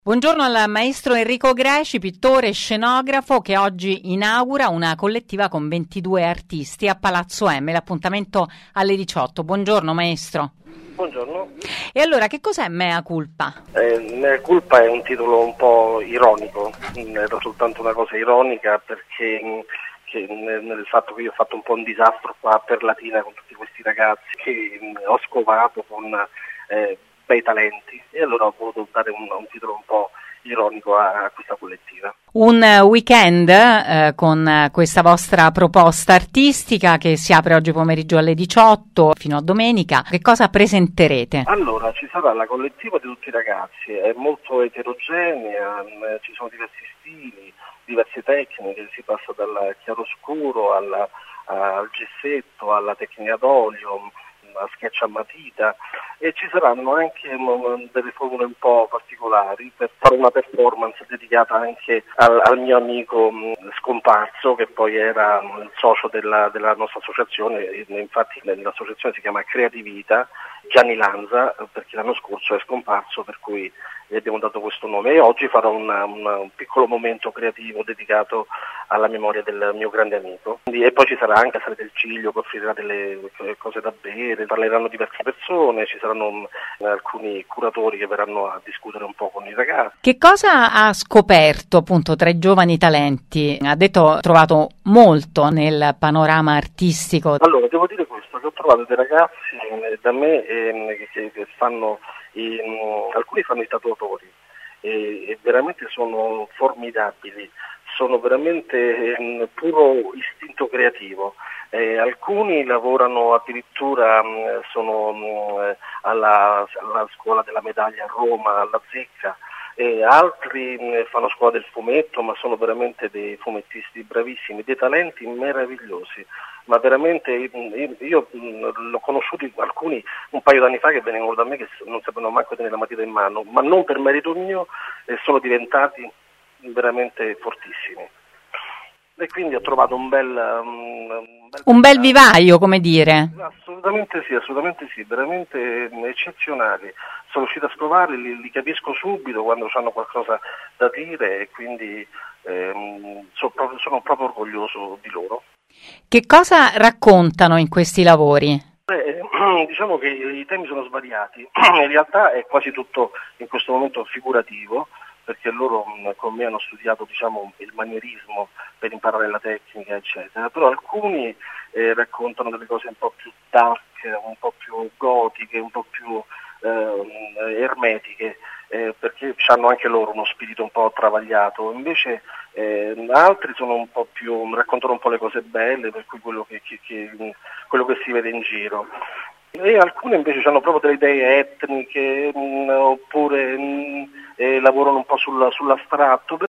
Buongiorno al maestro Enrico Greci, pittore e scenografo, che oggi inaugura una collettiva con 22 artisti a Palazzo M, l'appuntamento alle 18. Buongiorno maestro. Buongiorno. E allora, che cos'è Mea Culpa? Mea Culpa è un titolo un po' ironico, era soltanto una cosa ironica perché nel fatto che io ho fatto un po' un disastro qua per Latina con tutti questi ragazzi che ho scovato con bei talenti, e allora ho voluto dare un titolo un po' ironico a questa collettiva. Un weekend con questa vostra proposta artistica che si apre oggi pomeriggio alle 18 fino a domenica. Che cosa presenterete? Allora, ci sarà la collettiva di tutti i ragazzi, è molto eterogenea, ci sono diversi stili, diverse tecniche, si passa dal chiaroscuro al gessetto, alla tecnica d'olio, a schiaccia a matita, e ci saranno anche delle formule un po' particolari per fare una performance dedicata anche al mio amico scomparso, che poi era il socio della nostra associazione. Infatti l'associazione si chiama Creativita, Gianni Lanza, perché l'anno scorso è scomparso, per cui gli abbiamo dato questo nome, e oggi farò un piccolo momento creativo dedicato alla memoria del mio grande amico. E poi ci sarà anche la Sala del Ciglio che offrirà delle cose da bere, parleranno diverse persone, ci saranno alcuni curatori che verranno a discutere un po' con i ragazzi. Che cosa ha scoperto appunto tra i giovani talenti? Ha detto ha trovato molto nel panorama artistico. Allora, devo dire questo, che ho trovato dei ragazzi da me che fanno, alcuni fanno i tatuatori e veramente sono formidabili, sono veramente puro istinto creativo. Alcuni lavorano addirittura, sono alla scuola della medaglia a Roma, alla Zecca, altri fanno scuola del fumetto, ma sono veramente dei fumettisti bravissimi, dei talenti meravigliosi. Ma veramente io l'ho conosciuti alcuni un paio d'anni fa che venivano da me che non sapevano manco tenere la matita in mano, ma non per merito mio, sono diventati veramente fortissimi. E quindi ho trovato un bel vivaio, come dire. Assolutamente sì, veramente eccezionali. Sono riuscito a scovarli, li capisco subito quando hanno qualcosa da dire, e quindi sono proprio orgoglioso di loro. Che cosa raccontano in questi lavori? Diciamo che i temi sono svariati, in realtà è quasi tutto in questo momento figurativo, perché loro con me hanno studiato, diciamo, il manierismo per imparare la tecnica, eccetera, però alcuni raccontano delle cose un po' più dark, un po' più gotiche, un po' più ermetiche, perché hanno anche loro uno spirito un po' travagliato. Invece altri sono un po' più, raccontano un po' le cose belle, per cui quello che si vede in giro. E alcune invece hanno proprio delle idee etniche, oppure lavorano un po' sull'astratto.